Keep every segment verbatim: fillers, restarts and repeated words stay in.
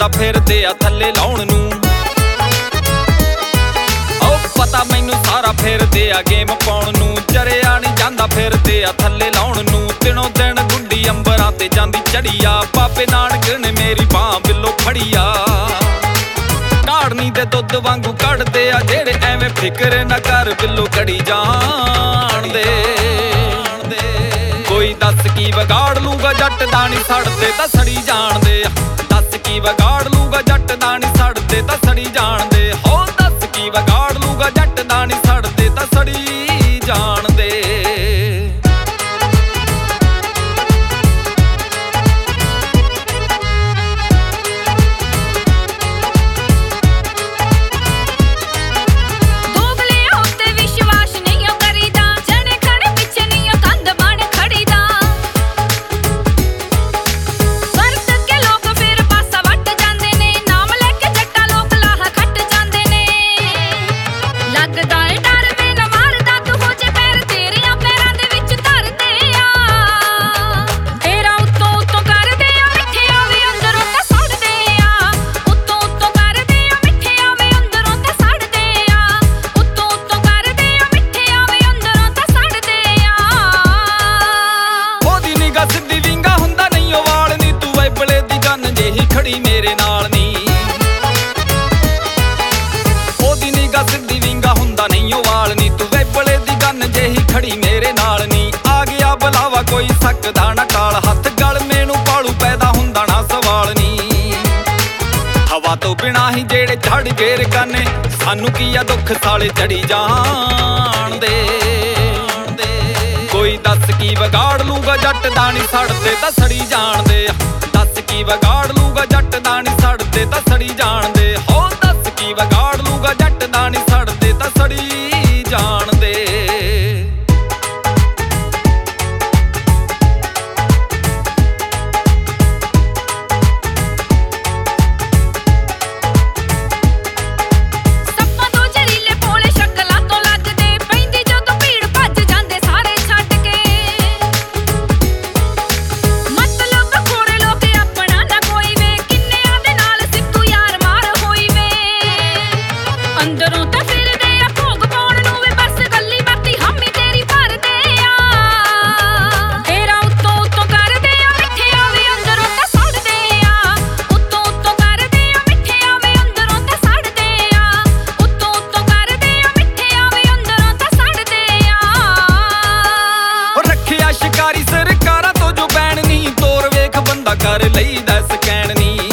ਜਾਂਦਾ ਫਿਰਦੇ ਆ ਥੱਲੇ ਲਾਉਣ ਨੂੰ। ਓ ਪਤਾ ਮੈਨੂੰ ਸਾਰਾ ਫਿਰਦੇ ਆ ਗੇਮ ਪਾਉਣ ਨੂੰ। ਜਰਿਆ ਨਹੀਂ ਜਾਂਦਾ ਫਿਰਦੇ ਆ ਥੱਲੇ ਲਾਉਣ ਨੂੰ। ਦਿਨੋਂ ਦਿਨ ਗੁੰਡੀ ਅੰਬਰਾਂ ਤੇ ਜਾਂਦੀ ਚੜੀ ਆ। ਬਾਬੇ ਨਾਨਕ ਨੇ ਮੇਰੀ ਬਾਂਹ ਬਿੱਲੋ ਫੜੀ ਆ। ਕਾੜਨੀ ਦੇ ਦੁੱਧ ਵਾਂਗੂ ਕੱਢਦੇ ਆ ਜਿਹੜੇ ਐਵੇਂ ਫਿਕਰ ਨਾ ਕਰ ਬਿੱਲੋ ਕੜੀ ਜਾਣਦੇ। ਕੋਈ ਦੱਸ ਕੀ ਵਿਗਾੜ ਲੂਗਾ ਜੱਟ ਦਾ ਨੀ ਸੜਦੇ ਤਾਂ ਸੜੀ ਜਾਣਦੇ ਆ। ਦੱਸ ਕੀ ਵਿਗਾੜ ਲੂਗਾ ਜੱਟ ਦਾ ਨੀ ਸੜਦੇ ਤਾਂ ਸੜੀ ਜਾਣਦੇ। ਹੋ ਦੱਸ ਕੀ ਵਿਗਾੜ ਲੂਗਾ ਜੱਟ ਦਾ ਨੀ ਸੜਦੇ ਤਾਂ ਸੜੀ ਜਾਣਦੇ। ਮੇਰੇ ਨਾਲ ਨੀ ਉਹਦੀ ਨਿਗਾ ਸਿੱਧੀ ਵਿੰਗਾ ਹੁੰਦਾ ਨਹੀਂ ਉਹ ਵਾਲ ਨੀ। ਤੂੰ ਵੇਬਲੇ ਦੀ ਗੰਨ ਜਿਹੀ ਖੜੀ ਮੇਰੇ ਨਾਲ ਨੀ। ਆ ਗਿਆ ਬੁਲਾਵਾ ਕੋਈ ਸਕਦਾ ਨਾ ਟਾਲ। ਹੱਥ ਗਲ ਮੈਨੂੰ ਪਾਲੂ ਪੈਦਾ ਹੁੰਦਾ ਨਾ ਸਵਾਲ ਨੀ। ਹਵਾ ਤੋਂ ਬਿਨਾਂ ਹੀ ਜਿਹੜੇ ਛੱਡ ਗੇਰ ਕਾਨੇ ਸਾਨੂੰ ਕੀ ਆ ਦੁੱਖ ਸਾਲੇ ਚੜੀ ਜਾਣਦੇ। ਕੋਈ ਦੱਸ ਕੀ ਵਿਗਾੜ ਲੂਗਾ ਜੱਟ ਦਾ ਨੀ ਸੜਦੇ ਤਾਂ ਸੜੀ ਜਾਣਦੇ। ਦੱਸ ਕੀ ਵਿਗਾੜ ਲੂਗਾ ਜੱਟ ਦਾ ਨੀ ਸੜਦੇ ਤਾਂ ਸੜੀ ਜਾਣਦੇ। ਹੋ ਦੱਸ ਕੀ ਵਿਗਾੜ ਲੂਗਾ ਜੱਟ ਦਾ ਨੀ ਸੜਦੇ ਤਾਂ ਸੜੀ ਜਾਣਦੇ। ਸ਼ਿਕਾਰੀ ਸਰਕਾਰਾਂ ਤੋਂ ਜੋ ਬੈਣ ਨੀ ਤੋਰ ਵੇਖ ਬੰਦਾ ਕਰ ਲਈਦਾ ਸਕੈਨ ਨੀ।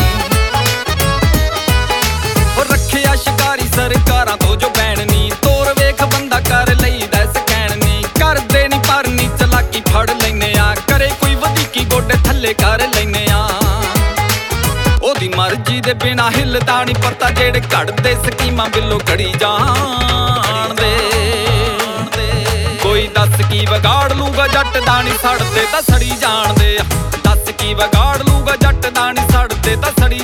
ਹੋ ਰੱਖਿਆ ਸ਼ਿਕਾਰੀ ਸਰਕਾਰਾਂ ਤੋਂ ਜੋ ਬੈਣ ਨੀ ਤੋਰ ਵੇਖ ਬੰਦਾ ਕਰ ਲਈਦਾ ਸਕੈਨ ਨੀ। ਕਰਦੇ ਨੀ ਪਰ ਨੀ ਚਲਾਕੀ ਫੜ ਲੈਨੇ ਆ। ਕਰੇ ਕੋਈ ਵਧੀਕੀ ਗੋਡੇ ਥੱਲੇ ਕਰ ਲੈਨੇ ਆ। ਉਹਦੀ ਮਰਜ਼ੀ ਦੇ ਬਿਨਾ ਹਿੱਲਦਾ ਨੀ ਪਰਤਾ ਜਿਹੜੇ ਘੜਦੇ ਸਕੀਮਾਂ ਬਿੱਲੋ ਕੜੀ ਜਾਣਦੇ। ਕੋਈ ਦੱਸ ਕੀ ਵਿਗਾੜ ਲੂਗਾ ਜੱਟ ਦਾ ਨੀ ਸੜਦੇ ਤਾਂ ਸੜੀ ਜਾਣਦੇ। ਦੱਸ ਕੀ ਵਿਗਾੜ ਲੂਗਾ ਜੱਟ ਦਾ ਨੀ ਸੜਦੇ ਤਾਂ ਸੜੀ